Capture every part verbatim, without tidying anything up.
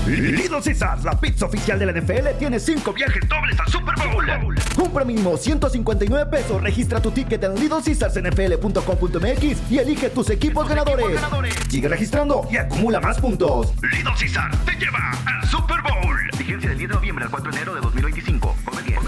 Little Caesars, la pizza oficial de la N F L, tiene cinco viajes dobles al Super Bowl. Compra mínimo ciento cincuenta y nueve pesos, registra tu ticket en little caesars n f l punto com punto m x y elige tus equipos, tus ganadores. equipos ganadores. Sigue registrando y acumula más puntos. Little Caesars te lleva al Super Bowl. Vigencia del diez de noviembre al cuatro de enero de dos mil veinticinco. Come bien.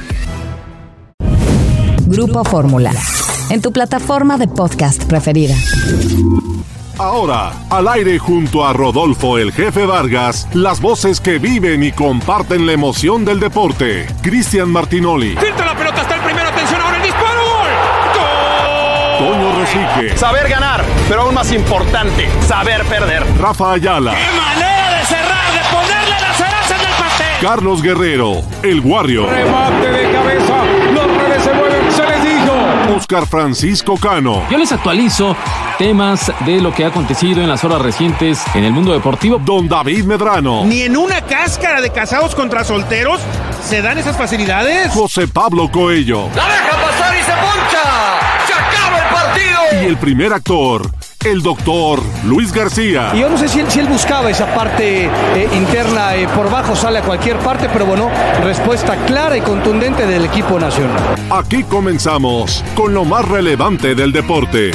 Grupo Fórmula, en tu plataforma de podcast preferida. Ahora, al aire junto a Rodolfo el Jefe Vargas, las voces que viven y comparten la emoción del deporte. Cristian Martinoli. Filtra la pelota, está el primero, atención ahora el disparo, ¡gol! ¡Gol! Toño Rosique. Saber ganar, pero aún más importante, saber perder. Rafa Ayala. ¡Qué manera de cerrar, de ponerle las cerezas del pastel! Carlos Guerrero, el Warrior. Remate de cabeza, los redes se mueven, se les dijo. Oscar Francisco Cano. Yo les actualizo temas de lo que ha acontecido en las horas recientes en el mundo deportivo. Don David Medrano. Ni en una cáscara de casados contra solteros se dan esas facilidades. José Pablo Coello. La deja pasar y se poncha. Se acaba el partido. Y el primer actor, el doctor Luis García. Y yo no sé si él, si él buscaba esa parte eh, interna, eh, por bajo sale a cualquier parte, pero bueno, respuesta clara y contundente del equipo nacional. Aquí comenzamos con lo más relevante del deporte.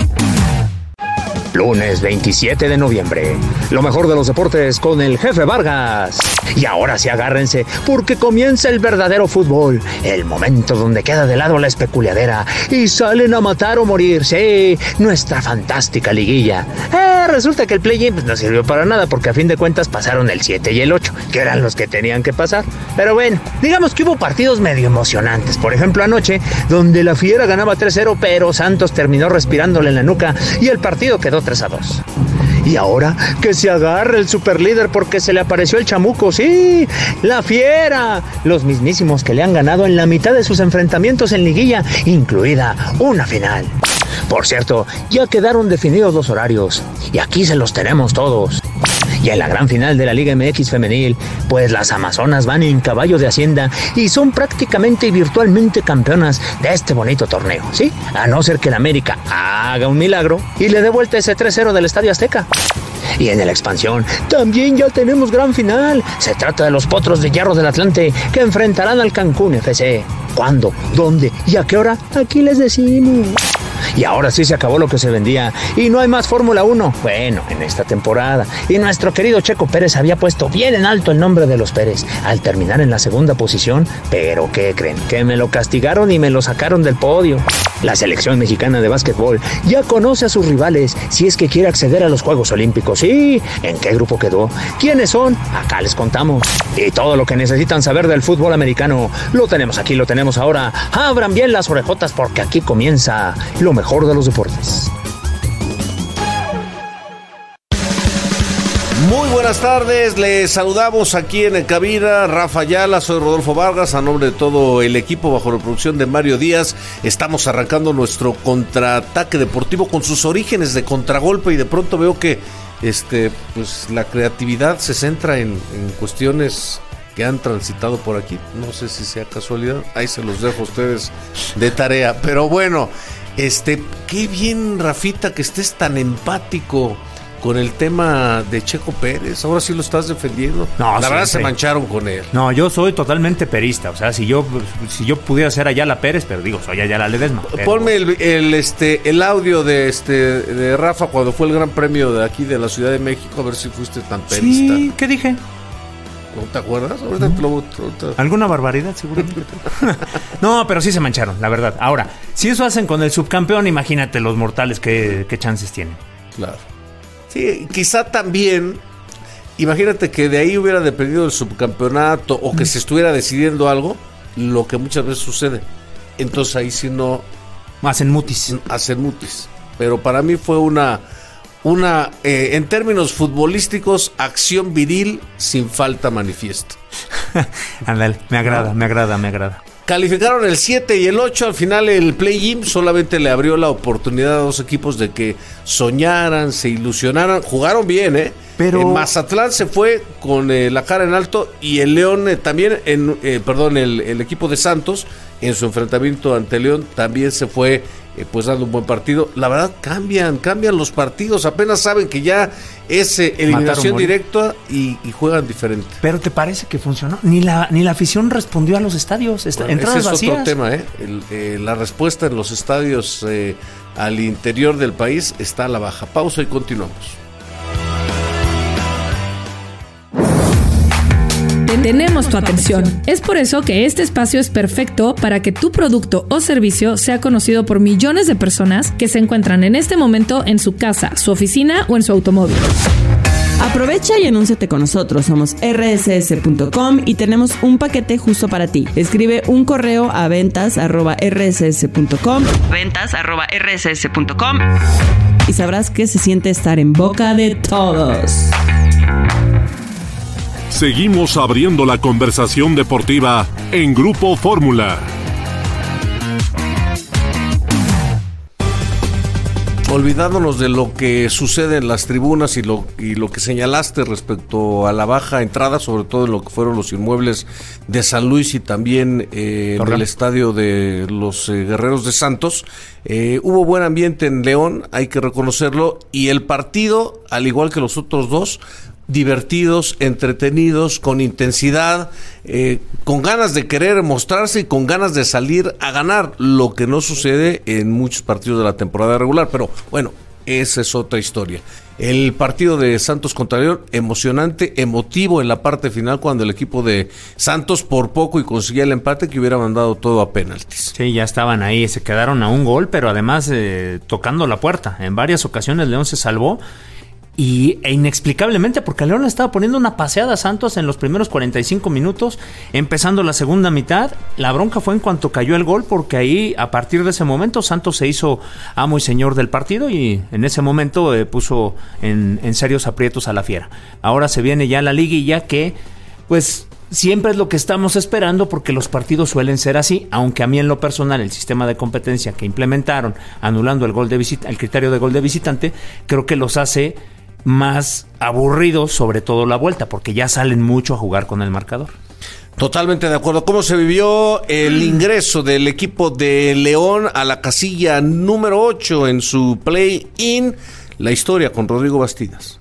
Lunes veintisiete de noviembre. Lo mejor de los deportes con el Jefe Vargas. Y ahora sí agárrense, porque comienza el verdadero fútbol. El momento donde queda de lado la especuladera y salen a matar o morir. Sí, nuestra fantástica liguilla. Eh, resulta que el play-in pues, no sirvió para nada, porque a fin de cuentas pasaron el siete y el ocho, que eran los que tenían que pasar. Pero bueno, digamos que hubo partidos medio emocionantes. Por ejemplo, anoche, donde la Fiera ganaba tres cero, pero Santos terminó respirándole en la nuca y el partido quedó tres a dos. Y ahora que se agarre el superlíder porque se le apareció el chamuco, sí, la Fiera, los mismísimos que le han ganado en la mitad de sus enfrentamientos en liguilla, incluida una final. Por cierto, ya quedaron definidos los horarios y aquí se los tenemos todos. Y en la gran final de la Liga M X femenil, pues las Amazonas van en caballo de hacienda y son prácticamente y virtualmente campeonas de este bonito torneo, ¿sí? A no ser que el América haga un milagro y le dé vuelta ese tres cero del Estadio Azteca. Y en la expansión también ya tenemos gran final. Se trata de los Potros de Hierro del Atlante que enfrentarán al Cancún F C. ¿Cuándo? ¿Dónde? ¿Y a qué hora? Aquí les decimos. Y ahora sí se acabó lo que se vendía y no hay más Fórmula uno. Bueno, en esta temporada. Y nuestro querido Checo Pérez había puesto bien en alto el nombre de los Pérez al terminar en la segunda posición. Pero ¿qué creen? Que me lo castigaron y me lo sacaron del podio. La selección mexicana de básquetbol ya conoce a sus rivales si es que quiere acceder a los Juegos Olímpicos. ¿Sí? ¿En qué grupo quedó? ¿Quiénes son? Acá les contamos. Y todo lo que necesitan saber del fútbol americano lo tenemos aquí, lo tenemos ahora. Abran bien las orejotas porque aquí comienza lo mejor de los deportes. Muy buenas tardes, les saludamos aquí en el cabina, Rafa Ayala, soy Rodolfo Vargas, a nombre de todo el equipo bajo la producción de Mario Díaz. Estamos arrancando nuestro contraataque deportivo con sus orígenes de contragolpe y de pronto veo que este, pues, la creatividad se centra en, en cuestiones que han transitado por aquí. No sé si sea casualidad, ahí se los dejo a ustedes de tarea, pero bueno, este, qué bien, Rafita, que estés tan empático con el tema de Checo Pérez. Ahora sí lo estás defendiendo. No, la verdad sí, se sí. mancharon con él. No, yo soy totalmente perista. O sea, si yo si yo pudiera ser Ayala Pérez, pero digo, soy Ayala Ledesma. Pero... Ponme el, el este el audio de este de Rafa cuando fue el Gran Premio de aquí de la Ciudad de México, a ver si fuiste tan perista. Sí, ¿qué dije? ¿No te acuerdas? Ahorita te lo, ahorita... ¿Alguna barbaridad, seguramente? No, pero sí se mancharon, la verdad. Ahora, si eso hacen con el subcampeón, imagínate los mortales qué, qué chances tienen. Claro. Sí, quizá también, imagínate que de ahí hubiera dependido el subcampeonato o que mm. se estuviera decidiendo algo, lo que muchas veces sucede. Entonces ahí sí no... Hacen mutis. Hacen mutis. Pero para mí fue una, una eh, en términos futbolísticos, acción viril sin falta manifiesta. Ándale, me agrada, ¿no? me agrada, me agrada. Calificaron el siete y el ocho, al final el play-in solamente le abrió la oportunidad a dos equipos de que soñaran, se ilusionaran, jugaron bien, ¿eh? Pero eh, Mazatlán se fue con eh, la cara en alto y el León eh, también, en, eh, perdón, el, el equipo de Santos en su enfrentamiento ante León también se fue eh, pues dando un buen partido. La verdad, cambian, cambian los partidos, apenas saben que ya es eh, eliminación directa y, y juegan diferente. ¿Pero te parece que funcionó? Ni la ni la afición respondió a los estadios, Est- bueno, entradas ese es vacías. Otro tema, ¿eh? El, eh, la respuesta en los estadios eh, al interior del país está a la baja. Pausa y continuamos. Tenemos tu atención. Es por eso que este espacio es perfecto para que tu producto o servicio sea conocido por millones de personas que se encuentran en este momento en su casa, su oficina o en su automóvil. Aprovecha y anúnciate con nosotros. Somos erre ese ese punto com y tenemos un paquete justo para ti. Escribe un correo a ventas arroba erre ese ese punto com ventas arroba erre ese ese punto com y sabrás qué se siente estar en boca de todos. Seguimos abriendo la conversación deportiva en Grupo Fórmula. Olvidándonos de lo que sucede en las tribunas y lo, y lo que señalaste respecto a la baja entrada, sobre todo en lo que fueron los inmuebles de San Luis y también eh, en el estadio de los eh, Guerreros de Santos, eh, hubo buen ambiente en León, hay que reconocerlo, y el partido, al igual que los otros dos, divertidos, entretenidos, con intensidad, eh, con ganas de querer mostrarse y con ganas de salir a ganar, lo que no sucede en muchos partidos de la temporada regular, pero bueno, esa es otra historia. El partido de Santos contra León, emocionante, emotivo en la parte final, cuando el equipo de Santos por poco y conseguía el empate que hubiera mandado todo a penaltis. Sí, ya estaban ahí, se quedaron a un gol, pero además eh, tocando la puerta. En varias ocasiones León se salvó. Y e inexplicablemente, porque León le estaba poniendo una paseada a Santos en los primeros cuarenta y cinco minutos, empezando la segunda mitad. La bronca fue en cuanto cayó el gol, porque ahí, a partir de ese momento, Santos se hizo amo y señor del partido y en ese momento eh, puso en, en serios aprietos a la Fiera. Ahora se viene ya la liguilla, que pues siempre es lo que estamos esperando, porque los partidos suelen ser así, aunque a mí en lo personal el sistema de competencia que implementaron, anulando el gol de visita, el criterio de gol de visitante, creo que los hace más aburridos, sobre todo la vuelta, porque ya salen mucho a jugar con el marcador. Totalmente de acuerdo. ¿Cómo se vivió el ingreso del equipo de León a la casilla número ocho en su play-in? La historia con Rodrigo Bastidas.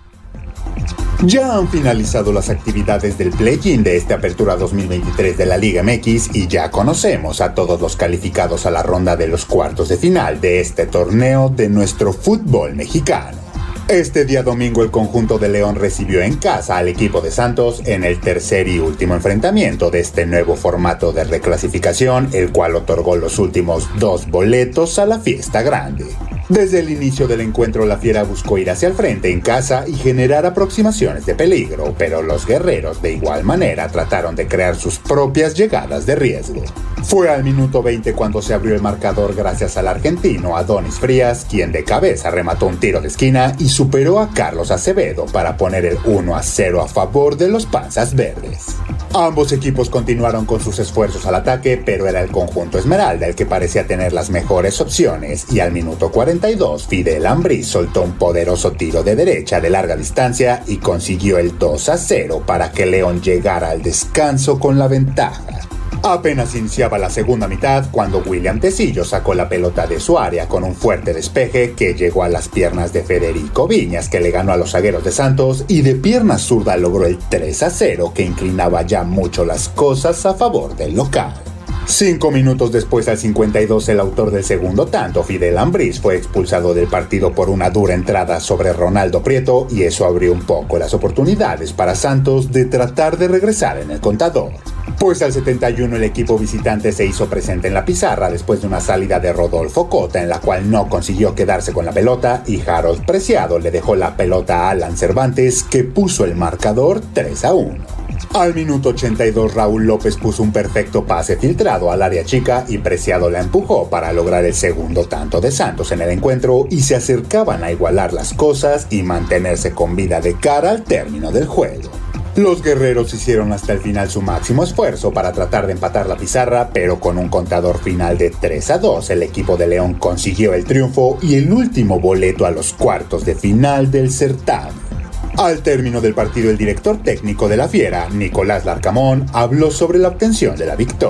Ya han finalizado las actividades del play-in de esta apertura dos mil veintitrés de la Liga eme equis y ya conocemos a todos los calificados a la ronda de los cuartos de final de este torneo de nuestro fútbol mexicano. Este día domingo el conjunto de León recibió en casa al equipo de Santos en el tercer y último enfrentamiento de este nuevo formato de reclasificación, el cual otorgó los últimos dos boletos a la fiesta grande. Desde el inicio del encuentro la Fiera buscó ir hacia el frente en casa y generar aproximaciones de peligro, pero los guerreros de igual manera trataron de crear sus propias llegadas de riesgo. Fue al minuto veinte cuando se abrió el marcador gracias al argentino Adonis Frías, quien de cabeza remató un tiro de esquina y superó a Carlos Acevedo para poner el uno a cero a favor de los Panzas Verdes. Ambos equipos continuaron con sus esfuerzos al ataque, pero era el conjunto Esmeralda el que parecía tener las mejores opciones, y al minuto cuarenta y dos Fidel Ambriz soltó un poderoso tiro de derecha de larga distancia y consiguió el dos a cero para que León llegara al descanso con la ventaja. Apenas iniciaba la segunda mitad cuando William Tecillo sacó la pelota de su área con un fuerte despeje que llegó a las piernas de Federico Viñas, que le ganó a los zagueros de Santos, y de pierna zurda logró el tres a cero, que inclinaba ya mucho las cosas a favor del local. Cinco minutos después, al cincuenta y dos, el autor del segundo tanto, Fidel Ambriz, fue expulsado del partido por una dura entrada sobre Ronaldo Prieto, y eso abrió un poco las oportunidades para Santos de tratar de regresar en el contador. Pues al setenta y uno el equipo visitante se hizo presente en la pizarra después de una salida de Rodolfo Cota en la cual no consiguió quedarse con la pelota, y Harold Preciado le dejó la pelota a Alan Cervantes, que puso el marcador tres a uno. Al minuto ochenta y dos Raúl López puso un perfecto pase filtrado al área chica y Preciado la empujó para lograr el segundo tanto de Santos en el encuentro, y se acercaban a igualar las cosas y mantenerse con vida de cara al término del juego. Los guerreros hicieron hasta el final su máximo esfuerzo para tratar de empatar la pizarra, pero con un contador final de tres a dos el equipo de León consiguió el triunfo y el último boleto a los cuartos de final del certamen. Al término del partido, el director técnico de la Fiera, Nicolás Larcamón, habló sobre la obtención de la victoria.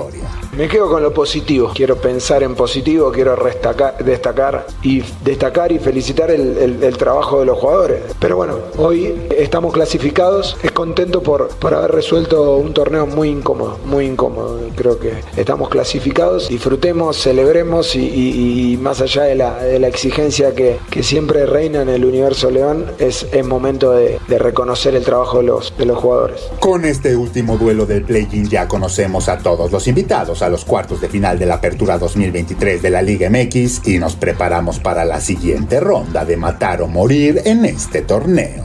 Me quedo con lo positivo, quiero pensar en positivo, quiero destacar, destacar y destacar y felicitar el, el, el trabajo de los jugadores. Pero bueno, hoy estamos clasificados, es contento por, por haber resuelto un torneo muy incómodo, muy incómodo. Creo que estamos clasificados, disfrutemos, celebremos y, y, y más allá de la, de la exigencia que, que siempre reina en el universo León, es, es momento de, de reconocer el trabajo de los, de los jugadores. Con este último duelo del play-in ya conocemos a todos los invitados a los cuartos de final de la Apertura dos mil veintitrés de la Liga M X y nos preparamos para la siguiente ronda de matar o morir en este torneo.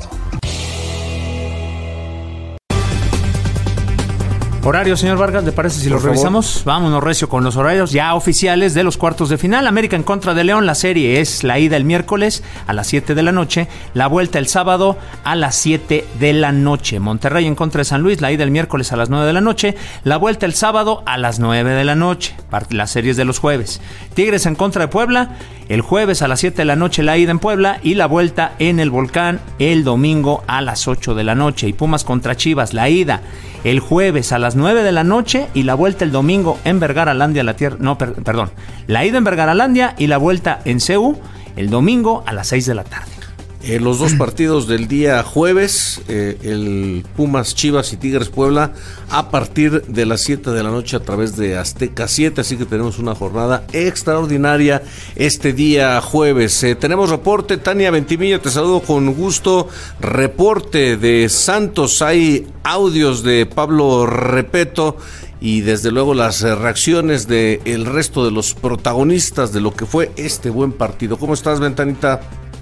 Horario, señor Vargas, ¿le parece si los revisamos? Vámonos recio con los horarios ya oficiales de los cuartos de final. América en contra de León, la serie es la ida el miércoles a las siete de la noche, la vuelta el sábado a las siete de la noche. Monterrey en contra de San Luis, la ida el miércoles a las nueve de la noche, la vuelta el sábado a las nueve de la noche. Las series de los jueves. Tigres en contra de Puebla, el jueves a las siete de la noche la ida en Puebla y la vuelta en el Volcán el domingo a las ocho de la noche. Y Pumas contra Chivas, la ida el jueves a las nueve de la noche y la vuelta el domingo en Vergaralandia, la tierra, no, per, perdón, la ida en Vergaralandia y la vuelta en C U el domingo a las seis de la tarde. Eh, los dos partidos del día jueves, eh, el Pumas Chivas y Tigres Puebla, a partir de las siete de la noche a través de Azteca siete, así que tenemos una jornada extraordinaria este día jueves. Eh, tenemos reporte, Tania Ventimilla, te saludo con gusto, reporte de Santos, hay audios de Pablo Repeto y desde luego las reacciones del resto de los protagonistas de lo que fue este buen partido. ¿Cómo estás, Ventanita?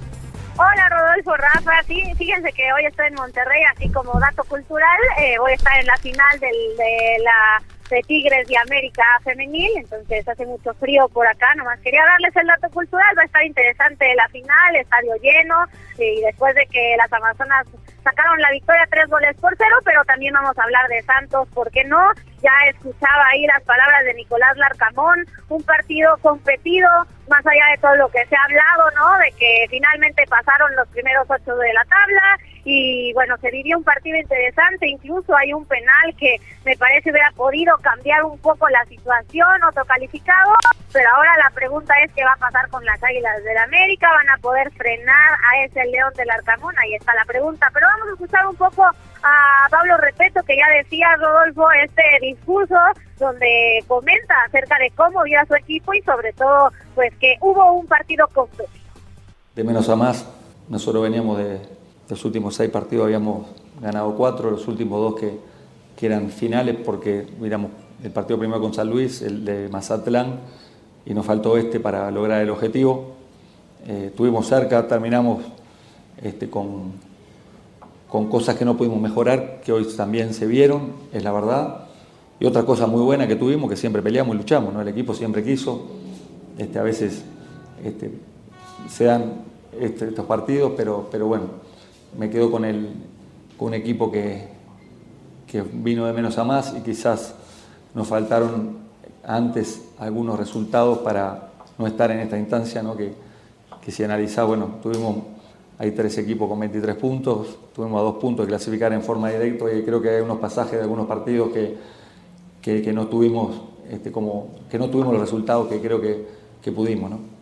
Hola Rodolfo, Rafa, sí, fíjense que hoy estoy en Monterrey, así como dato cultural, eh, voy a estar en la final del, de la de Tigres y América femenil, entonces hace mucho frío por acá, nomás quería darles el dato cultural, va a estar interesante la final, estadio lleno, y después de que las Amazonas sacaron la victoria tres goles por cero, pero también vamos a hablar de Santos, ¿por qué no? Ya escuchaba ahí las palabras de Nicolás Larcamón, un partido competido, más allá de todo lo que se ha hablado, ¿no? De que finalmente pasaron los primeros ocho de la tabla y bueno, se vivió un partido interesante, incluso hay un penal que me parece hubiera podido cambiar un poco la situación, otro calificado, pero ahora la pregunta es qué va a pasar con las Águilas del América, van a poder frenar a ese León del Arcamón, ahí está la pregunta, pero vamos a escuchar un poco a Pablo Repeto, que ya decía Rodolfo este discurso donde comenta acerca de cómo vio a su equipo y sobre todo pues que hubo un partido completo. De menos a más, nosotros veníamos de los últimos seis partidos, habíamos ganado cuatro, los últimos dos que, que eran finales porque miramos el partido primero con San Luis, el de Mazatlán, y nos faltó este para lograr el objetivo. Eh, estuvimos cerca, terminamos este, con, con cosas que no pudimos mejorar, que hoy también se vieron, es la verdad. Y otra cosa muy buena que tuvimos, que siempre peleamos y luchamos, ¿no? El equipo siempre quiso, este, a veces este, se dan este, estos partidos, pero, pero bueno, me quedo con, el, con un equipo que, que vino de menos a más y quizás nos faltaron antes algunos resultados para no estar en esta instancia, ¿no? Que, que si analizás, bueno, tuvimos, hay tres equipos con veintitrés puntos, tuvimos a dos puntos de clasificar en forma directa y creo que hay unos pasajes de algunos partidos que, que, que no tuvimos este, como, que no tuvimos los resultados que creo que, que pudimos, ¿no?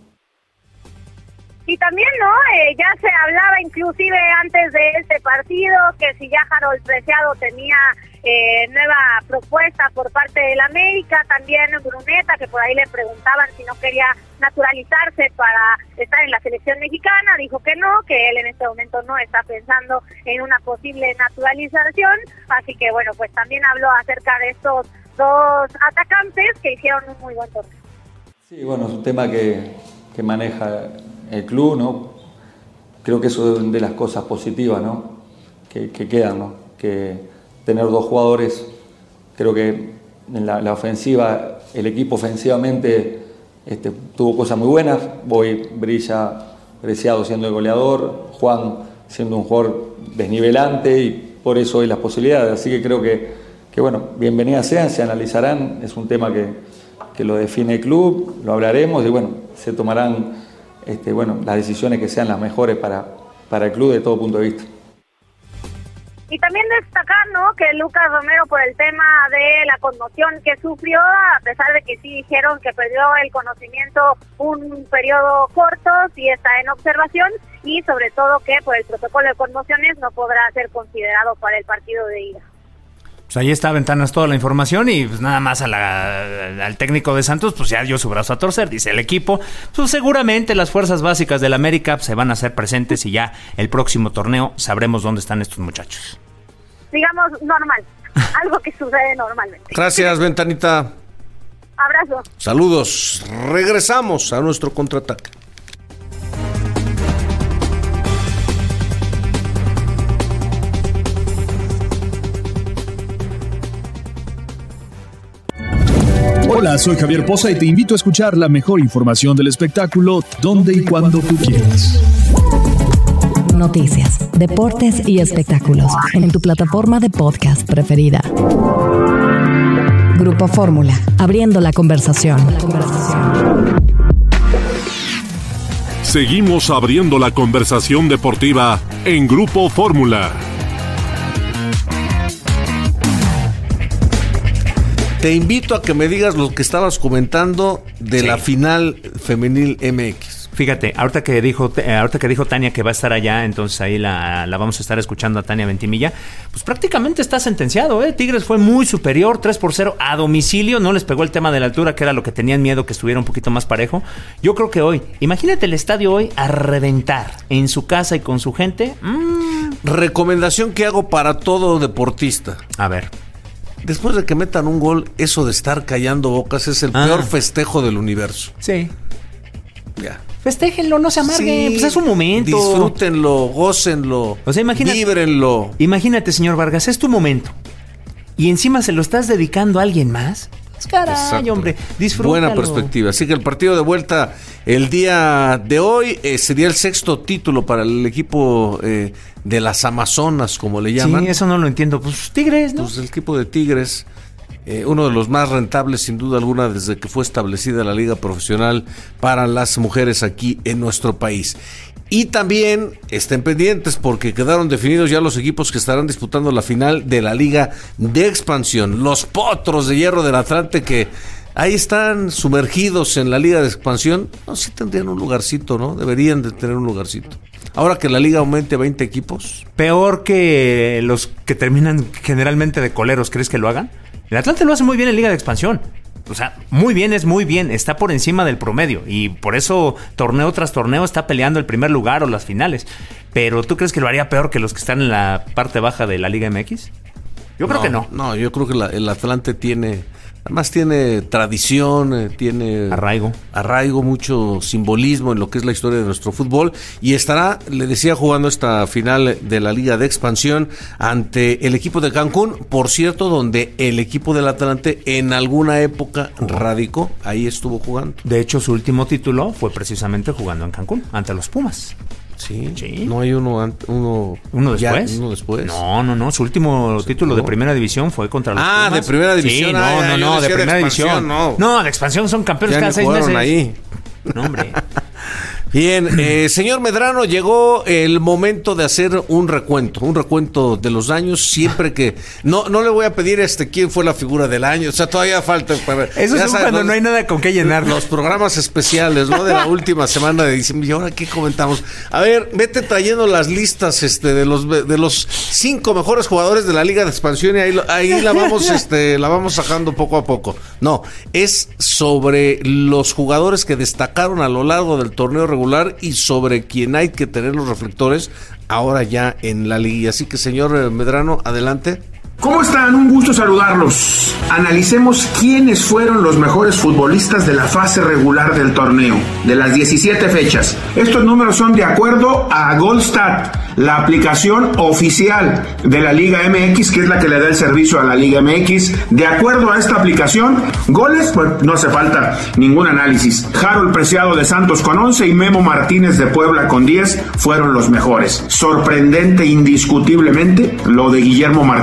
Y también, ¿no? Eh, ya se hablaba inclusive antes de este partido que si ya Harold Preciado tenía eh, nueva propuesta por parte del América, también Bruneta, que por ahí le preguntaban si no quería naturalizarse para estar en la selección mexicana, dijo que no, que él en este momento no está pensando en una posible naturalización, así que bueno, pues también habló acerca de estos dos atacantes que hicieron un muy buen torneo. Sí, bueno, es un tema que, que maneja el club, ¿no? Creo que eso es de las cosas positivas, ¿no? Que, que quedan, ¿no? Que tener dos jugadores, creo que en la, la ofensiva, el equipo ofensivamente este, tuvo cosas muy buenas. Hoy brilla Preciado siendo el goleador, Juan siendo un jugador desnivelante y por eso hay las posibilidades. Así que creo que, que bueno, bienvenidas sean, se analizarán, es un tema que, que lo define el club, lo hablaremos y bueno, se tomarán Este, bueno, las decisiones que sean las mejores para, para el club de todo punto de vista. Y también destacar, ¿no?, que Lucas Romero, por el tema de la conmoción que sufrió, a pesar de que sí dijeron que perdió el conocimiento un periodo corto, sí está en observación, y sobre todo que por el protocolo de conmociones no podrá ser considerado para el partido de ida. Pues ahí está, Ventanas, toda la información, y pues nada más a la, al técnico de Santos, pues ya dio su brazo a torcer, dice el equipo. Pues seguramente las fuerzas básicas del América se van a hacer presentes y ya el próximo torneo sabremos dónde están estos muchachos. Digamos, normal, algo que sucede normalmente. Gracias, Ventanita. Abrazo. Saludos. Regresamos a nuestro contraataque. Hola, soy Javier Poza y te invito a escuchar la mejor información del espectáculo donde y cuando tú quieras. Noticias, deportes y espectáculos en tu plataforma de podcast preferida. Grupo Fórmula, abriendo la conversación. Seguimos abriendo la conversación deportiva en Grupo Fórmula. Te invito a que me digas lo que estabas comentando de sí. la final femenil M X. Fíjate, ahorita que dijo ahorita que dijo Tania que va a estar allá, entonces ahí la, la vamos a estar escuchando a Tania Ventimilla. Pues prácticamente está sentenciado, ¿eh? Tigres fue muy superior, tres por cero a domicilio. No les pegó el tema de la altura, que era lo que tenían miedo, que estuviera un poquito más parejo. Yo creo que hoy, imagínate el estadio hoy a reventar en su casa y con su gente. Mmm. Recomendación que hago para todo deportista. A ver. Después de que metan un gol, eso de estar callando bocas es el ah. peor festejo del universo. Sí. Ya. Festéjenlo, no se amarguen, sí, pues es un momento. Disfrútenlo, gócenlo, o sea, imagínate, víbrenlo. Imagínate, señor Vargas, es tu momento. Y encima se lo estás dedicando a alguien más. Pues caray, exacto. Hombre, disfrútalo. Buena perspectiva. Así que el partido de vuelta el día de hoy eh, sería el sexto título para el equipo eh, de las Amazonas, como le llaman. Sí, eso no lo entiendo. Pues Tigres, ¿no? Pues el equipo de Tigres. Eh, uno de los más rentables sin duda alguna desde que fue establecida la liga profesional para las mujeres aquí en nuestro país. Y también estén pendientes porque quedaron definidos ya los equipos que estarán disputando la final de la liga de expansión, los Potros de Hierro del Atlante, que ahí están sumergidos en la liga de expansión. No, sí tendrían un lugarcito, ¿no? Deberían de tener un lugarcito. Ahora que la liga aumente a veinte equipos. Peor que los que terminan generalmente de coleros, ¿crees que lo hagan? El Atlante lo hace muy bien en Liga de Expansión. O sea, muy bien es muy bien. Está por encima del promedio. Y por eso, torneo tras torneo, está peleando el primer lugar o las finales. Pero, ¿tú crees que lo haría peor que los que están en la parte baja de la Liga M X? Yo creo no, que no. No, yo creo que la, el Atlante tiene... Además tiene tradición, eh, tiene... Arraigo. Arraigo, mucho simbolismo en lo que es la historia de nuestro fútbol. Y estará, le decía, jugando esta final de la Liga de Expansión ante el equipo de Cancún. Por cierto, donde el equipo del Atlante en alguna época radicó. Ahí estuvo jugando. De hecho, su último título fue precisamente jugando en Cancún, ante los Pumas. Sí, sí. No hay uno uno, ¿Uno después? Ya, uno después. No, no, no. Su último sí, título no. de primera división fue contra los Ah, Pumas. de primera división. Sí, no, ah, no, no, de primera de división. No. no, de expansión son campeones ya cada seis meses. Ahí. No, hombre. Bien, eh, señor Medrano, llegó el momento de hacer un recuento, un recuento de los años, siempre que... No no le voy a pedir este quién fue la figura del año, o sea, todavía falta... Para, Eso es sabes, cuando los, no hay nada con qué llenar. Los programas especiales, ¿no? De la última semana de diciembre. ¿Y ahora qué comentamos? A ver, vete trayendo las listas este, de los de los cinco mejores jugadores de la Liga de Expansión y ahí, ahí la vamos este la vamos sacando poco a poco. No, es sobre los jugadores que destacaron a lo largo del torneo regular y sobre quien hay que tener los reflectores ahora ya en la liga. Así que, señor Medrano, adelante. ¿Cómo están? Un gusto saludarlos. Analicemos quiénes fueron los mejores futbolistas de la fase regular del torneo, de las diecisiete fechas. Estos números son de acuerdo a Goldstat, la aplicación oficial de la Liga M X, que es la que le da el servicio a la Liga M X. De acuerdo a esta aplicación, goles, pues no hace falta ningún análisis. Harold Preciado de Santos con once y Memo Martínez de Puebla con diez fueron los mejores. Sorprendente indiscutiblemente lo de Guillermo Martínez.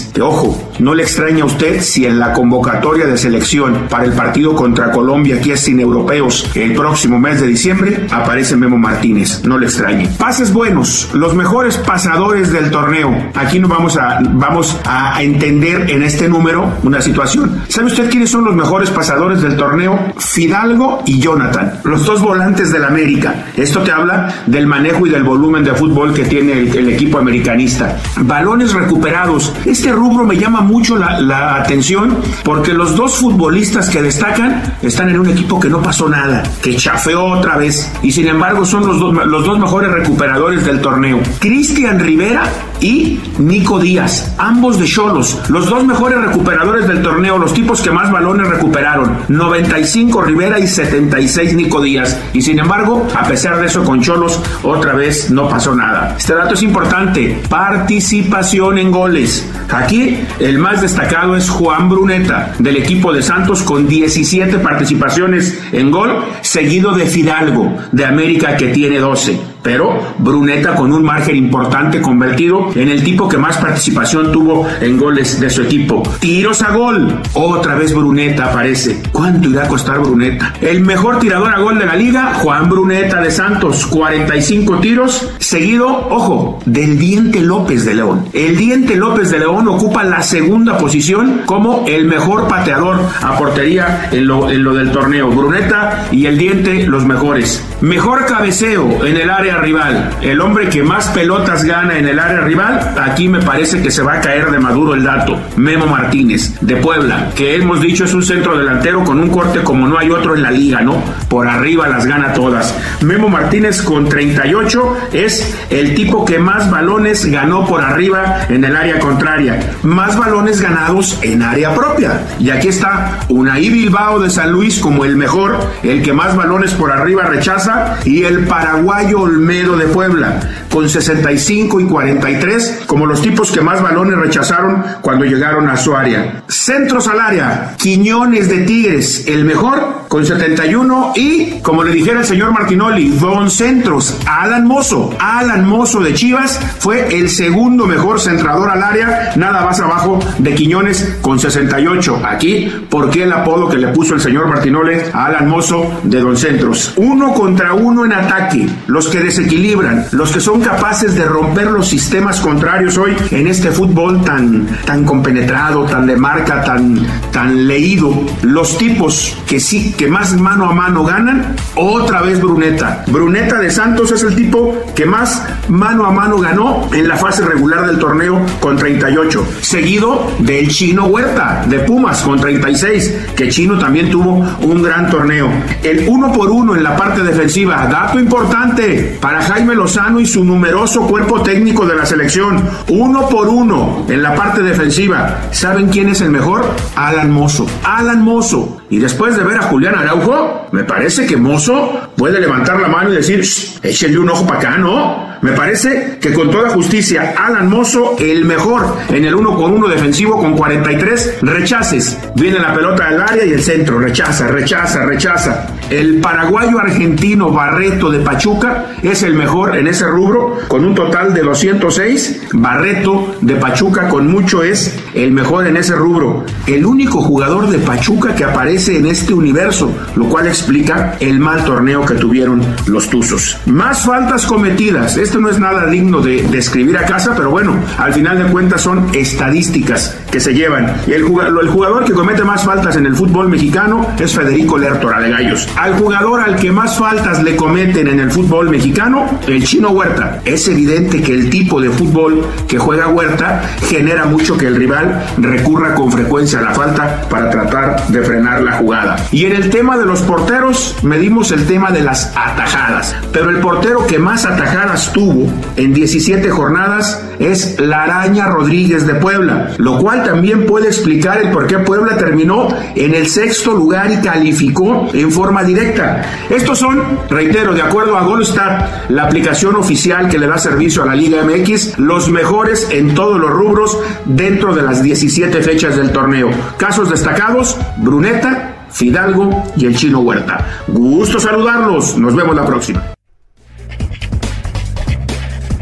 Martínez, que ojo, no le extraña a usted si en la convocatoria de selección para el partido contra Colombia, que es sin europeos, el próximo mes de diciembre, aparece Memo Martínez, no le extrañe. Pases buenos, los mejores pasadores del torneo. Aquí nos vamos a, vamos a entender en este número una situación. ¿Sabe usted quiénes son los mejores pasadores del torneo? Fidalgo y Jonathan, los dos volantes del América. Esto te habla del manejo y del volumen de fútbol que tiene el, el equipo americanista. Balones recuperados. Este rubro me llama mucho la, la atención porque los dos futbolistas que destacan están en un equipo que no pasó nada, que chafeó otra vez, y sin embargo son los dos, los dos mejores recuperadores del torneo. Cristian Rivera y Nico Díaz, ambos de Xolos, los dos mejores recuperadores del torneo, los tipos que más balones recuperaron, noventa y cinco Rivera y setenta y seis Nico Díaz, y sin embargo, a pesar de eso, con Xolos otra vez no pasó nada. Este dato es importante: participación en goles. Aquí el más destacado es Juan Bruneta, del equipo de Santos, con diecisiete participaciones en gol, seguido de Fidalgo, de América, que tiene doce. Pero Bruneta con un margen importante, convertido en el tipo que más participación tuvo en goles de su equipo. Tiros a gol, otra vez Bruneta aparece. ¿Cuánto irá a costar Bruneta? El mejor tirador a gol de la liga, Juan Bruneta de Santos, cuarenta y cinco tiros, seguido, ojo, del Diente López de León. El Diente López de León ocupa la segunda posición como el mejor pateador a portería en lo, en lo del torneo. Bruneta y el Diente, los mejores. Mejor cabeceo en el área rival, el hombre que más pelotas gana en el área rival. Aquí me parece que se va a caer de maduro el dato: Memo Martínez, de Puebla, que hemos dicho es un centro delantero con un corte como no hay otro en la liga, ¿no? Por arriba las gana todas. Memo Martínez con treinta y ocho es el tipo que más balones ganó por arriba en el área contraria, más balones ganados en área propia. Y aquí está Unai Bilbao de San Luis como el mejor, el que más balones por arriba rechaza, y el paraguayo Olmedo de Puebla con sesenta y cinco y cuarenta y tres como los tipos que más balones rechazaron cuando llegaron a su área. Centros al área: Quiñones de Tigres, el mejor, con setenta y uno, y como le dijera el señor Martinoli, Don Centros, Alan Mozo. Alan Mozo de Chivas fue el segundo mejor centrador al área, nada más abajo de Quiñones con sesenta y ocho. Aquí, ¿por qué el apodo que le puso el señor Martinoli a Alan Mozo de Don Centros? Uno contra uno en ataque, los que desequilibran, los que son capaces de romper los sistemas contrarios hoy en este fútbol tan, tan compenetrado, tan de marca, tan, tan leído. Los tipos que sí, que más mano a mano ganan, otra vez Bruneta. Bruneta de Santos es el tipo que más mano a mano ganó en la fase regular del torneo con treinta y ocho, seguido del Chino Huerta de Pumas con treinta y seis, que Chino también tuvo un gran torneo. El uno por uno en la parte defensiva, dato importante para Jaime Lozano y su numeroso cuerpo técnico de la selección. Uno por uno en la parte defensiva. ¿Saben quién es el mejor? Alan Mozo. Alan Mozo. Y después de ver a Julián Araujo, me parece que Mozo puede levantar la mano y decir, échenle un ojo para acá, ¿no? Me parece que con toda justicia, Alan Mozo, el mejor en el uno con uno defensivo con cuarenta y tres rechaces. Viene la pelota del área y el centro, rechaza, rechaza, rechaza. El paraguayo argentino Barreto de Pachuca es el mejor en ese rubro con un total de doscientos seis. Barreto de Pachuca con mucho es el mejor en ese rubro. El único jugador de Pachuca que aparece en este universo, lo cual explica el mal torneo que tuvieron los Tuzos. Más faltas cometidas. Esto no es nada digno de, de escribir a casa, pero bueno, al final de cuentas son estadísticas que se llevan. Y el jugador, el jugador que comete más faltas en el fútbol mexicano es Federico Lertora de Gallos. Al jugador al que más faltas le cometen en el fútbol mexicano, el Chino Huerta. Es evidente que el tipo de fútbol que juega Huerta genera mucho que el rival recurra con frecuencia a la falta para tratar de frenar la jugada. Y en el tema de los porteros, medimos el tema de las atajadas. Pero el portero que más atajadas tuvo en diecisiete jornadas es la Araña Rodríguez de Puebla, lo cual también puede explicar el por qué Puebla terminó en el sexto lugar y calificó en forma directa. Estos son, reitero, de acuerdo a Golstat, la aplicación oficial que le da servicio a la Liga M X, los mejores en todos los rubros dentro de las diecisiete fechas del torneo. Casos destacados: Bruneta, Fidalgo y el Chino Huerta. Gusto saludarlos, nos vemos la próxima.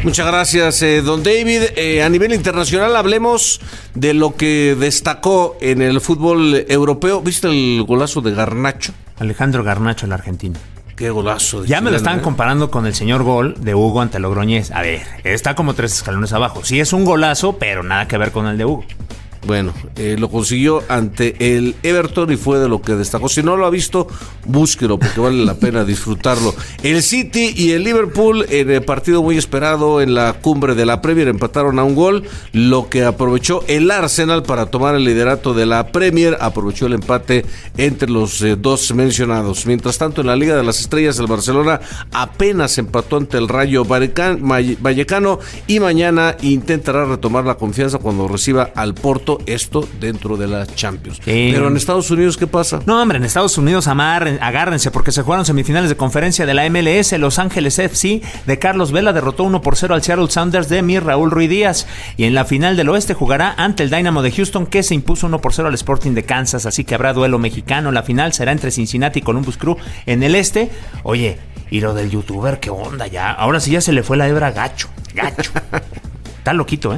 Muchas gracias, eh, don David. Eh, a nivel internacional hablemos de lo que destacó en el fútbol europeo. ¿Viste el golazo de Garnacho? Alejandro Garnacho, el argentino. Qué golazo. Ya me lo están comparando con el señor gol de Hugo ante Logroñés. A ver, está como tres escalones abajo. Sí es un golazo, pero nada que ver con el de Hugo. Bueno, eh, lo consiguió ante el Everton y fue de lo que destacó. Si no lo ha visto, búsquelo porque vale la pena disfrutarlo. El City y el Liverpool en el partido muy esperado en la cumbre de la Premier empataron a un gol, lo que aprovechó el Arsenal para tomar el liderato de la Premier, aprovechó el empate entre los eh, dos mencionados. Mientras tanto, en la Liga de las Estrellas, el Barcelona apenas empató ante el Rayo Vallecano y mañana intentará retomar la confianza cuando reciba al Porto. Esto dentro de la Champions. Sí. Pero en Estados Unidos, ¿qué pasa? No, hombre, en Estados Unidos amarren, agárrense porque se jugaron semifinales de conferencia de la M L S. Los Ángeles F C de Carlos Vela derrotó uno por cero al Seattle Sounders de mi Raúl Ruiz Díaz. Y en la final del oeste jugará ante el Dynamo de Houston, que se impuso uno por cero al Sporting de Kansas. Así que habrá duelo mexicano. La final será entre Cincinnati y Columbus Crew en el este. Oye, y lo del youtuber, ¿qué onda ya? Ahora sí ya se le fue la hebra gacho, gacho. Está loquito, ¿eh?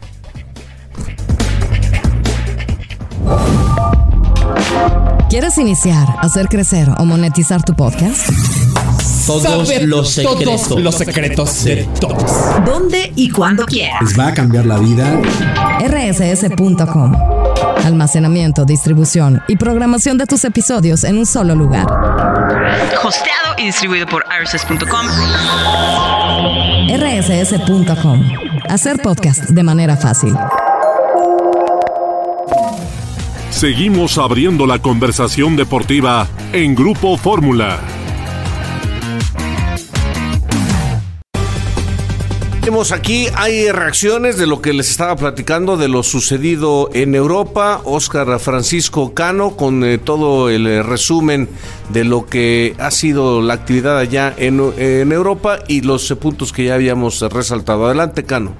¿Quieres iniciar, hacer crecer o monetizar tu podcast? Todos Saber los secretos. Todos los secretos de todos. ¿Dónde y cuándo quieras? Les va a cambiar la vida. R S S punto com. Almacenamiento, distribución y programación de tus episodios en un solo lugar. Hosteado y distribuido por R S S punto com. R S S punto com. Hacer podcast de manera fácil. Seguimos abriendo la conversación deportiva en Grupo Fórmula. Tenemos aquí, hay reacciones de lo que les estaba platicando de lo sucedido en Europa. Óscar Francisco Cano con eh, todo el eh, resumen de lo que ha sido la actividad allá en, en Europa y los eh, puntos que ya habíamos resaltado. Adelante, Cano.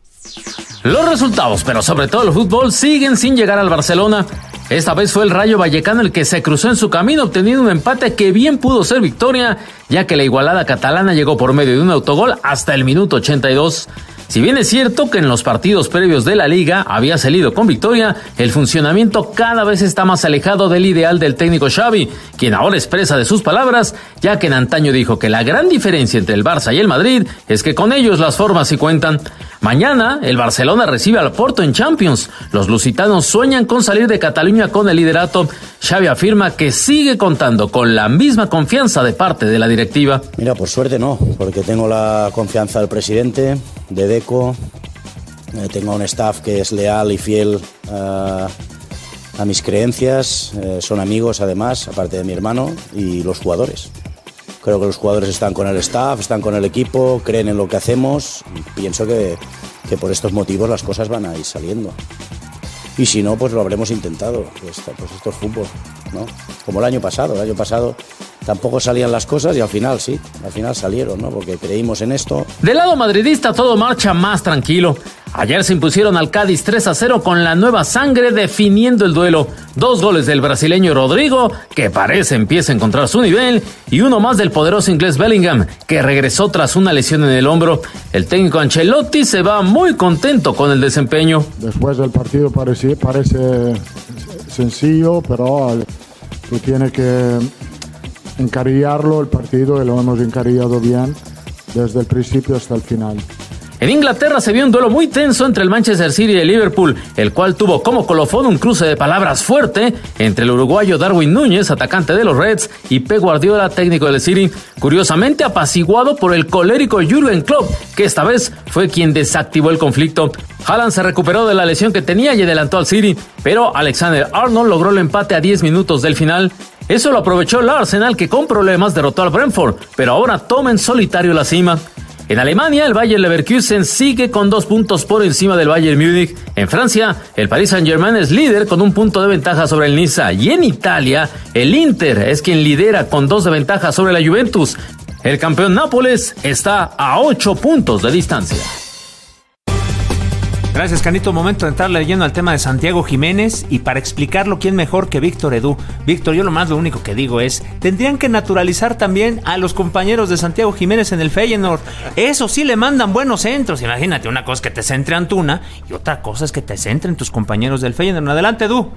Los resultados, pero sobre todo el fútbol, siguen sin llegar al Barcelona. Esta vez fue el Rayo Vallecano el que se cruzó en su camino obteniendo un empate que bien pudo ser victoria, ya que la igualada catalana llegó por medio de un autogol hasta el minuto ochenta y dos. Si bien es cierto que en los partidos previos de la Liga había salido con victoria, el funcionamiento cada vez está más alejado del ideal del técnico Xavi, quien ahora expresa de sus palabras, ya que en antaño dijo que la gran diferencia entre el Barça y el Madrid es que con ellos las formas sí cuentan. Mañana, el Barcelona recibe al Porto en Champions. Los lusitanos sueñan con salir de Cataluña con el liderato. Xavi afirma que sigue contando con la misma confianza de parte de la directiva. Mira, por suerte no, porque tengo la confianza del presidente, de Deco, eh, tengo un staff que es leal y fiel uh, a mis creencias, eh, son amigos además, aparte de mi hermano, y los jugadores. Creo que los jugadores están con el staff, están con el equipo, creen en lo que hacemos. Pienso que, que por estos motivos las cosas van a ir saliendo. Y si no, pues lo habremos intentado. Pues, pues esto es fútbol, ¿no? Como el año pasado. El año pasado tampoco salían las cosas y al final sí, al final salieron, ¿no? Porque creímos en esto. Del lado madridista todo marcha más tranquilo. Ayer se impusieron al Cádiz tres a cero con la nueva sangre definiendo el duelo. Dos goles del brasileño Rodrigo, que parece empieza a encontrar su nivel, y uno más del poderoso inglés Bellingham, que regresó tras una lesión en el hombro. El técnico Ancelotti se va muy contento con el desempeño. Después del partido parece, parece sencillo, pero tú tienes que encarillarlo el partido y lo hemos encarillado bien desde el principio hasta el final. En Inglaterra se vio un duelo muy tenso entre el Manchester City y el Liverpool, el cual tuvo como colofón un cruce de palabras fuerte entre el uruguayo Darwin Núñez, atacante de los Reds, y Pep Guardiola, técnico del City, curiosamente apaciguado por el colérico Jürgen Klopp, que esta vez fue quien desactivó el conflicto. Haaland se recuperó de la lesión que tenía y adelantó al City, pero Alexander Arnold logró el empate a diez minutos del final. Eso lo aprovechó el Arsenal, que con problemas derrotó al Brentford, pero ahora toma en solitario la cima. En Alemania, el Bayer Leverkusen sigue con dos puntos por encima del Bayern Múnich. En Francia, el Paris Saint-Germain es líder con un punto de ventaja sobre el Niza. Y en Italia, el Inter es quien lidera con dos de ventaja sobre la Juventus. El campeón Nápoles está a ocho puntos de distancia. Gracias, Canito. Momento de entrar leyendo al tema de Santiago Jiménez, y para explicarlo, ¿quién mejor que Víctor Edu? Víctor, yo lo más lo único que digo es, tendrían que naturalizar también a los compañeros de Santiago Jiménez en el Feyenoord. Eso sí, le mandan buenos centros. Imagínate, una cosa es que te centre Antuna y otra cosa es que te centren tus compañeros del Feyenoord. Adelante, Edu.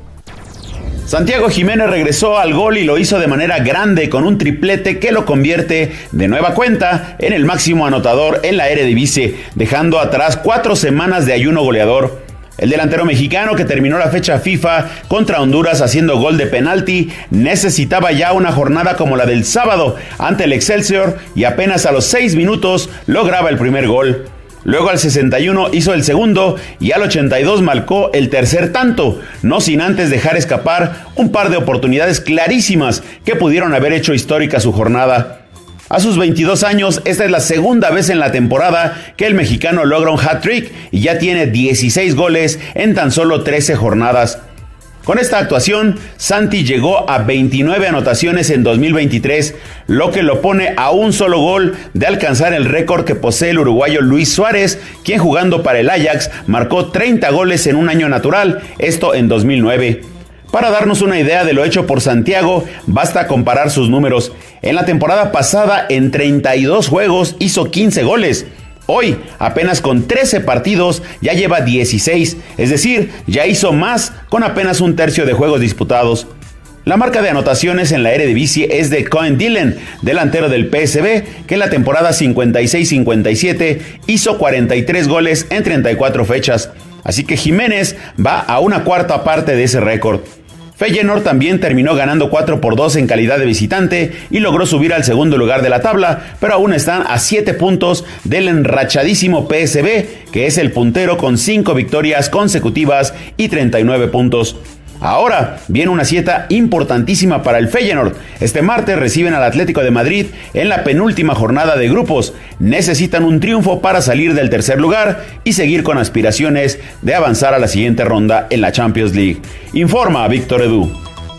Santiago Jiménez regresó al gol y lo hizo de manera grande con un triplete que lo convierte de nueva cuenta en el máximo anotador en la Eredivisie, dejando atrás cuatro semanas de ayuno goleador. El delantero mexicano, que terminó la fecha FIFA contra Honduras haciendo gol de penalti, necesitaba ya una jornada como la del sábado ante el Excelsior y apenas a los seis minutos lograba el primer gol. Luego al sesenta y uno hizo el segundo y al ochenta y dos marcó el tercer tanto, no sin antes dejar escapar un par de oportunidades clarísimas que pudieron haber hecho histórica su jornada. A sus veintidós años, esta es la segunda vez en la temporada que el mexicano logra un hat-trick y ya tiene dieciséis goles en tan solo trece jornadas. Con esta actuación, Santi llegó a veintinueve anotaciones en dos mil veintitrés, lo que lo pone a un solo gol de alcanzar el récord que posee el uruguayo Luis Suárez, quien jugando para el Ajax marcó treinta goles en un año natural, esto en dos mil nueve. Para darnos una idea de lo hecho por Santiago, basta comparar sus números. En la temporada pasada, en treinta y dos juegos, hizo quince goles. Hoy, apenas con trece partidos, ya lleva dieciséis, es decir, ya hizo más con apenas un tercio de juegos disputados. La marca de anotaciones en la Eredivisie es de Koen Dillen, delantero del P S V, que en la temporada cincuenta y seis cincuenta y siete hizo cuarenta y tres goles en treinta y cuatro fechas. Así que Jiménez va a una cuarta parte de ese récord. Feyenoord también terminó ganando cuatro por dos en calidad de visitante y logró subir al segundo lugar de la tabla, pero aún están a siete puntos del enrachadísimo P S V, que es el puntero con cinco victorias consecutivas y treinta y nueve puntos. Ahora viene una cita importantísima para el Feyenoord. Este martes reciben al Atlético de Madrid en la penúltima jornada de grupos. Necesitan un triunfo para salir del tercer lugar y seguir con aspiraciones de avanzar a la siguiente ronda en la Champions League. Informa Víctor Edu.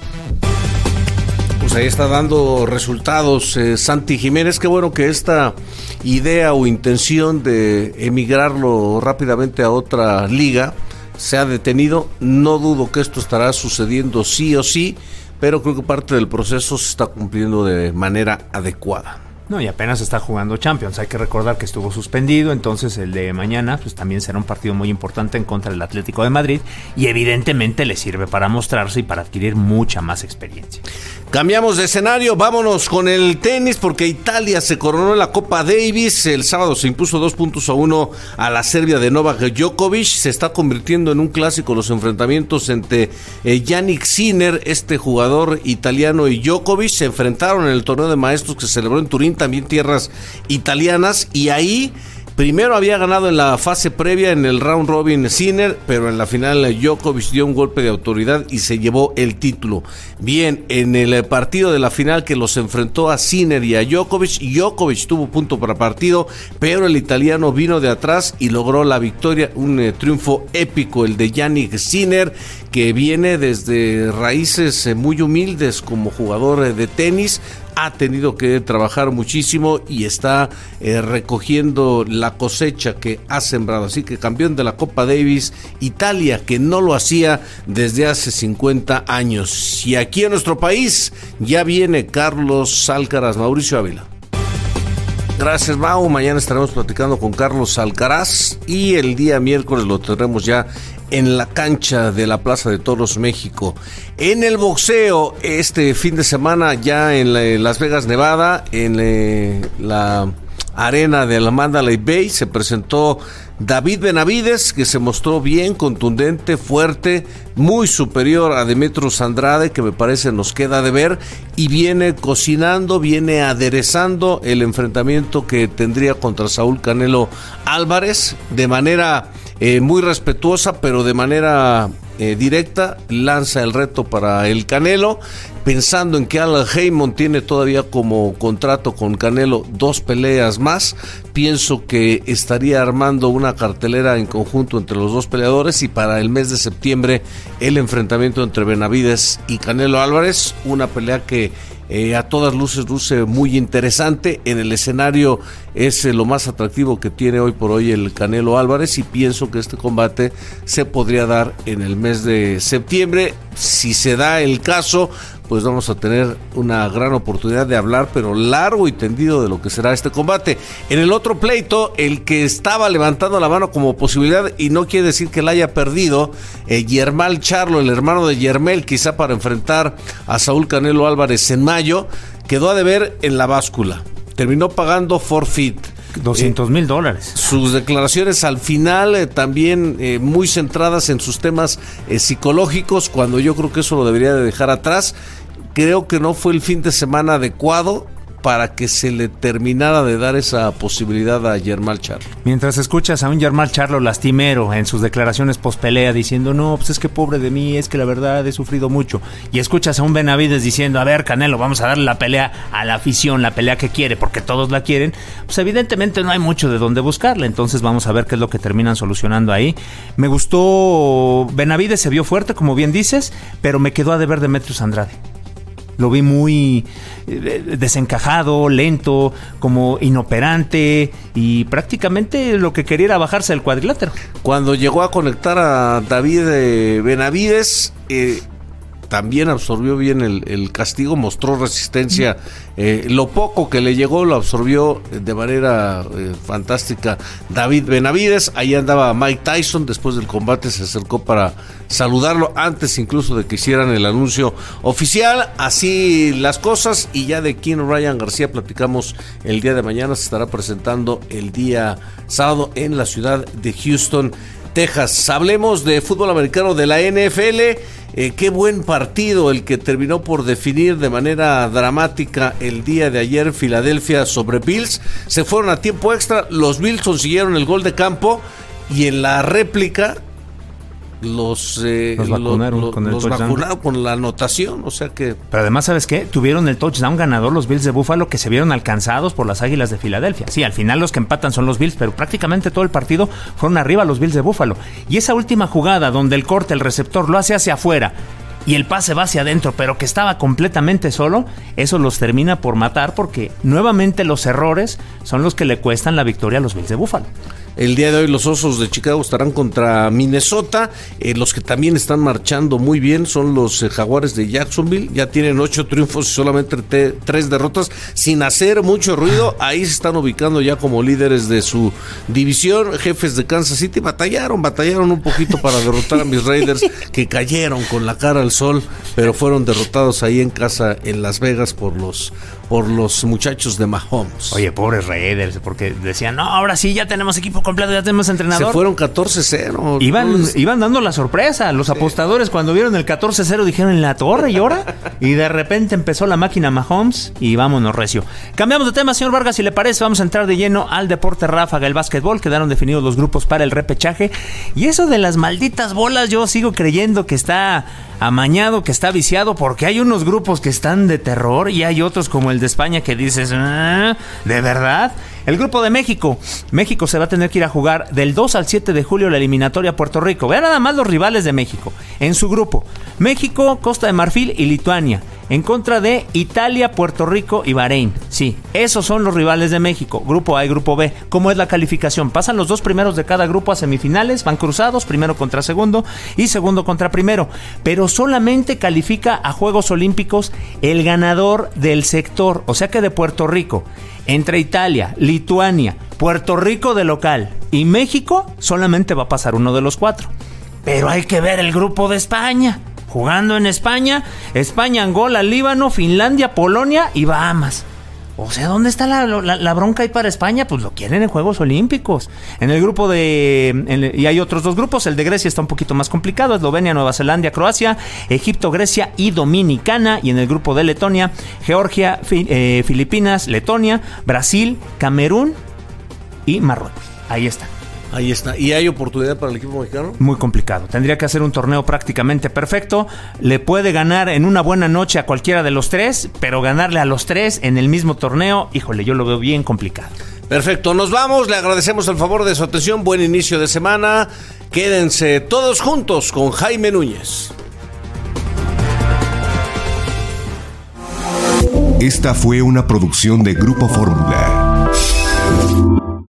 Pues ahí está dando resultados eh, Santi Jiménez. Qué bueno que esta idea o intención de emigrarlo rápidamente a otra liga se ha detenido. No dudo que esto estará sucediendo sí o sí, pero creo que parte del proceso se está cumpliendo de manera adecuada. No, y apenas está jugando Champions. Hay que recordar que estuvo suspendido, entonces el de mañana pues también será un partido muy importante en contra del Atlético de Madrid y evidentemente le sirve para mostrarse y para adquirir mucha más experiencia. Cambiamos de escenario, vámonos con el tenis porque Italia se coronó en la Copa Davis. El sábado se impuso dos puntos a uno a la Serbia de Novak Djokovic. Se está convirtiendo en un clásico los enfrentamientos entre eh, Jannik Sinner, este jugador italiano, y Djokovic. Se enfrentaron en el torneo de maestros que se celebró en Turín, también tierras italianas, y ahí primero había ganado en la fase previa en el round robin Sinner, pero en la final Djokovic dio un golpe de autoridad y se llevó el título. Bien, en el partido de la final que los enfrentó a Sinner y a Djokovic, Djokovic tuvo punto para partido, pero el italiano vino de atrás y logró la victoria, un eh, triunfo épico el de Jannik Sinner, que viene desde raíces eh, muy humildes como jugador eh, de tenis. Ha tenido que trabajar muchísimo y está eh, recogiendo la cosecha que ha sembrado. Así que campeón de la Copa Davis, Italia, que no lo hacía desde hace cincuenta años. Y aquí en nuestro país ya viene Carlos Alcaraz. Mauricio Ávila. Gracias, Mau. Mañana estaremos platicando con Carlos Alcaraz y el día miércoles lo tendremos ya en la cancha de la Plaza de Toros, México. En el boxeo, este fin de semana ya en, la, en Las Vegas, Nevada, en eh, la arena de la Mandalay Bay, se presentó David Benavides, que se mostró bien contundente, fuerte, muy superior a Demetrius Andrade, que me parece nos queda de ver, y viene cocinando, viene aderezando el enfrentamiento que tendría contra Saúl Canelo Álvarez, de manera eh, muy respetuosa, pero de manera eh, directa, lanza el reto para el Canelo, pensando en que Al Haymon tiene todavía como contrato con Canelo dos peleas más. Pienso que estaría armando una cartelera en conjunto entre los dos peleadores, y para el mes de septiembre el enfrentamiento entre Benavides y Canelo Álvarez, una pelea que eh, a todas luces luce muy interesante. En el escenario es eh, lo más atractivo que tiene hoy por hoy el Canelo Álvarez, y pienso que este combate se podría dar en el mes de septiembre. Si se da el caso, pues vamos a tener una gran oportunidad de hablar, pero largo y tendido, de lo que será este combate. En el otro pleito, el que estaba levantando la mano como posibilidad, y no quiere decir que la haya perdido, eh, Yermal Charlo, el hermano de Yermel, quizá para enfrentar a Saúl Canelo Álvarez en mayo, quedó a deber en la báscula. Terminó pagando forfeit. doscientos mil dólares. Sus declaraciones al final eh, también eh, muy centradas en sus temas eh, psicológicos, cuando yo creo que eso lo debería de dejar atrás. Creo que no fue el fin de semana adecuado para que se le terminara de dar esa posibilidad a Yermal Charlo. Mientras escuchas a un Yermal Charlo lastimero en sus declaraciones pospelea diciendo, no, pues es que pobre de mí, es que la verdad he sufrido mucho, y escuchas a un Benavides diciendo, a ver, Canelo, vamos a darle la pelea a la afición, la pelea que quiere, porque todos la quieren, pues evidentemente no hay mucho de dónde buscarle. Entonces vamos a ver qué es lo que terminan solucionando ahí. Me gustó, Benavides se vio fuerte, como bien dices, pero me quedó a deber Demetrius Andrade. Lo vi muy desencajado, lento, como inoperante, y prácticamente lo que quería era bajarse del cuadrilátero. Cuando llegó a conectar a David eh, Benavides, eh, también absorbió bien el, el castigo, mostró resistencia, eh, lo poco que le llegó lo absorbió de manera eh, fantástica David Benavides. Ahí andaba Mike Tyson, después del combate se acercó para saludarlo, antes incluso de que hicieran el anuncio oficial. Así las cosas, y ya de King Ryan García platicamos el día de mañana, se estará presentando el día sábado en la ciudad de Houston, Texas. Hablemos de fútbol americano de la N F L. Eh, qué buen partido el que terminó por definir de manera dramática el día de ayer Filadelfia sobre Bills. Se fueron a tiempo extra, los Bills consiguieron el gol de campo, y en la réplica los, eh, los vacunaron, lo, con, el los vacunaron con la anotación, o sea que... Pero además, ¿sabes qué? Tuvieron el touchdown ganador los Bills de Buffalo, que se vieron alcanzados por las Águilas de Filadelfia. Sí, al final los que empatan son los Bills, pero prácticamente todo el partido fueron arriba los Bills de Buffalo. Y esa última jugada donde el corte, el receptor lo hace hacia afuera y el pase va hacia adentro, pero que estaba completamente solo, eso los termina por matar, porque nuevamente los errores son los que le cuestan la victoria a los Bills de Buffalo. El día de hoy los Osos de Chicago estarán contra Minnesota. Eh, los que también están marchando muy bien son los eh, Jaguares de Jacksonville. Ya tienen ocho triunfos y solamente te, tres derrotas, sin hacer mucho ruido. Ahí se están ubicando ya como líderes de su división. Jefes de Kansas City batallaron, batallaron un poquito para derrotar a mis Raiders, que cayeron con la cara al sol, pero fueron derrotados ahí en casa en Las Vegas por los por los muchachos de Mahomes. Oye, pobres Raiders, porque decían, no, ahora sí ya tenemos equipo completo, ya tenemos entrenador. Se fueron catorce cero. Iban, iban dando la sorpresa. Los sí. apostadores, cuando vieron el catorce cero, dijeron, en la torre, ¿y ahora? Y de repente empezó la máquina Mahomes y vámonos recio. Cambiamos de tema, señor Vargas, si le parece, vamos a entrar de lleno al deporte ráfaga, el básquetbol. Quedaron definidos los grupos para el repechaje. Y eso de las malditas bolas, yo sigo creyendo que está amañado, que está viciado, porque hay unos grupos que están de terror y hay otros como el de España que dices, ¿ah, de verdad? El grupo de México. México se va a tener que ir a jugar del dos al siete de julio la eliminatoria a Puerto Rico. Vean nada más los rivales de México. En su grupo, México, Costa de Marfil y Lituania. En contra de Italia, Puerto Rico y Bahrein. Sí, esos son los rivales de México. Grupo A y Grupo B. ¿Cómo es la calificación? Pasan los dos primeros de cada grupo a semifinales, van cruzados, primero contra segundo y segundo contra primero. Pero solamente califica a Juegos Olímpicos el ganador del sector. O sea que de Puerto Rico, entre Italia, Lituania, Puerto Rico de local y México, solamente va a pasar uno de los cuatro. Pero hay que ver el grupo de España. Jugando en España, España, Angola, Líbano, Finlandia, Polonia y Bahamas. O sea, ¿dónde está la, la, la bronca ahí para España? Pues lo quieren en Juegos Olímpicos. En el grupo de... En, y hay otros dos grupos. El de Grecia está un poquito más complicado. Eslovenia, Nueva Zelanda, Croacia, Egipto, Grecia y Dominicana. Y en el grupo de Letonia, Georgia, fi, eh, Filipinas, Letonia, Brasil, Camerún y Marruecos. Ahí está. Ahí está. ¿Y hay oportunidad para el equipo mexicano? Muy complicado. Tendría que hacer un torneo prácticamente perfecto. Le puede ganar en una buena noche a cualquiera de los tres, pero ganarle a los tres en el mismo torneo, híjole, yo lo veo bien complicado. Perfecto, nos vamos. Le agradecemos el favor de su atención. Buen inicio de semana. Quédense todos juntos con Jaime Núñez. Esta fue una producción de Grupo Fórmula.